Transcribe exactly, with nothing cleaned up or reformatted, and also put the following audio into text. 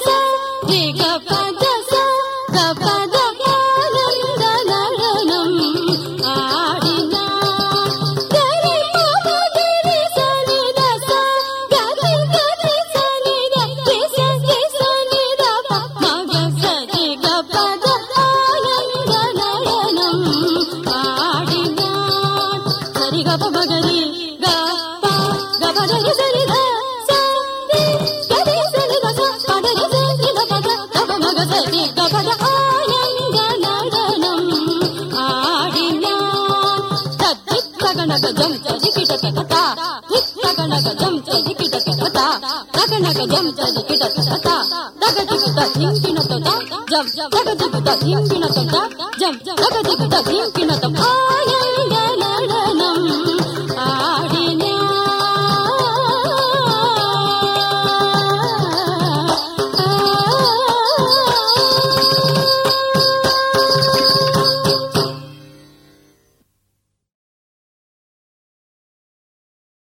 sa re ga pa da sa ga pa da ஆனந்த நடனம் ஆடினா கரி மம கரி சனி த சா கரி கரி சனி த ரி ச ரி சனி த ப மக சரி க ப த ஆனந்த நடனம் ஆடினா சரி க ப மகரி க ப க ப த ரி சரி த சா ரி கரி சனி த சா ப த ரி சரி த ப த க ப மக சரி க ப த ஆனந்த நடனம் ஆடினா தத்தித்தகனக ஜம் சதிகிட தகதா தித்தகனக ஜம் சதிகிட தகதா தகனக ஜம் சதிகிட தகதா தகதிகிட திங்கின ததா ஜம் தகதிகிட திங்கின ததா ஜம் தகதிகிட திங்கின ததா ஆனந்த